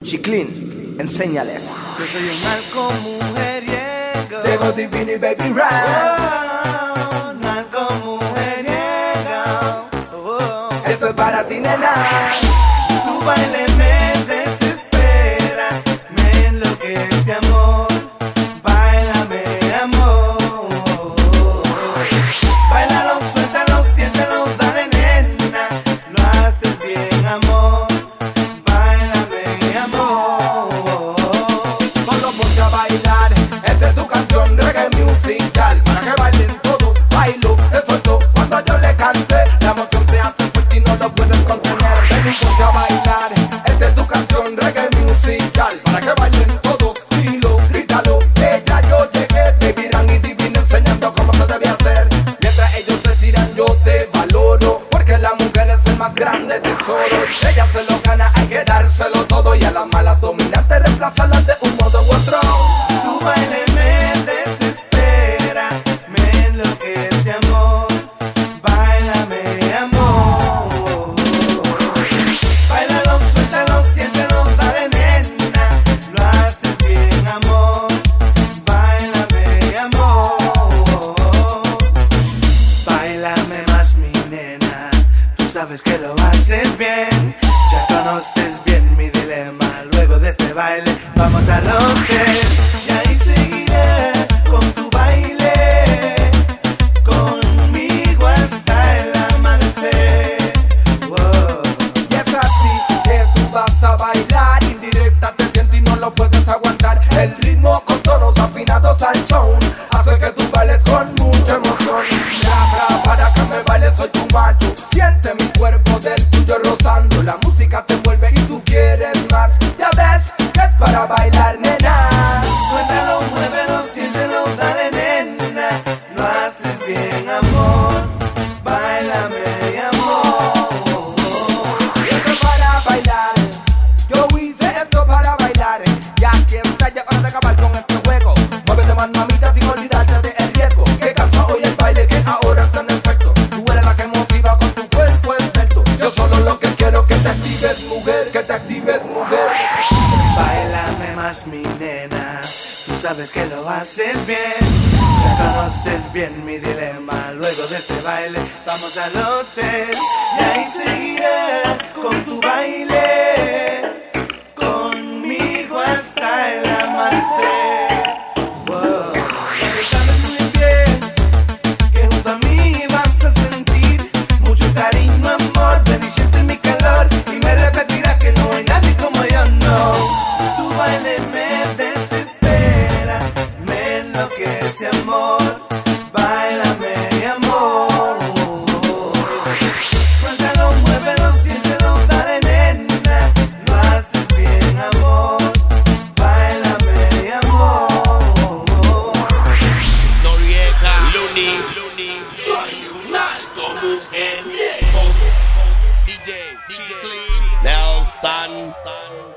Chiclin, enséñales. Yo soy un narco mujeriego. Tengo Divini Baby Ras. Oh, narco mujeriego. Oh. Esto es para ti, nena. Tu baile me desespera, me enloquece, amor. Báilame, amor. Báilalo, suéltalo, siéntelo, dale, nena. Lo haces bien, amor. Báilame, amor. Solo ponte a bailar. Esta es tu canción, reggae musical. Para que bailen todos, bailo, se soltó cuando yo le cante. La emoción te hace fuerte y no lo puedes contener. Ven y ponte a bailar. Esta es tu canción, reggae musical. Para que bailen todos, dilo, grítalo. Que ya yo llegué, Baby Ran y Divini enseñando cómo se debe hacer. Mientras ellos te tiran, yo te valoro. Porque la mujer es el más grande tesoro. Si ella se lo gana, hay que dárselo todo. Y a las malas dominantes reemplazarlas de un modo u otro. Tu baile me desespera, me enloquece, amor. Báilame, amor. Báilalo, suéltalo, siéntelo, dale, nena. Lo haces bien, amor. Báilame, amor. Báilame más, mi nena. Tú sabes que lo haces bien. Ya conoces bien mi dilema. Luego de este baile vamos al hotel. Y ahí seguirás con tu baile, conmigo hasta el amanecer. Wow. Y es así que tú vas a bailar. Indirecta te sientes y no lo puedes aguantar. El ritmo con tonos afinados al son hace que tú bailes con mucha emoción. Llama para que me bailes, soy tu macho. Siente mi cuerpo del tuyo rozando. La música te envuelve y tú quieres más. Ya ves que es para bailar, nena. Suéltalo, muévelo, siéntelo, dale, nena. Lo haces bien, amor. Báilame, amor. Esto es para bailar. Yo hice esto para bailar. Ya que está ya hora de acabar con este juego. Muévete más, mamita, sin olvidarte del riesgo. Que cansa hoy el baile que ahora está en efecto. Tú eres la que motiva con tu cuerpo experto. Yo solo lo que quiero que te actives, mujer. Que te actives, mujer. Báilame más, mi nena. Tú sabes que lo haces bien. Ya conoces bien mi dilema. Luego de este baile vamos al hotel. Y ahí seguirás con tu baile, conmigo hasta el amanecer. Wow. Porque sabes muy bien que junto a mí vas a sentir mucho cariño, amor. Ven y siente mi calor y me repetirás que no hay nadie como yo, no. Tu baile me desespera, me enloquece, amor. Báilame, amor. Suéltalo, muévelo, siéntelo, dale, nena. Lo haces bien, amor. Báilame, amor. Noriega, Luni, soy un narco mujeriego. DJ, Nelson.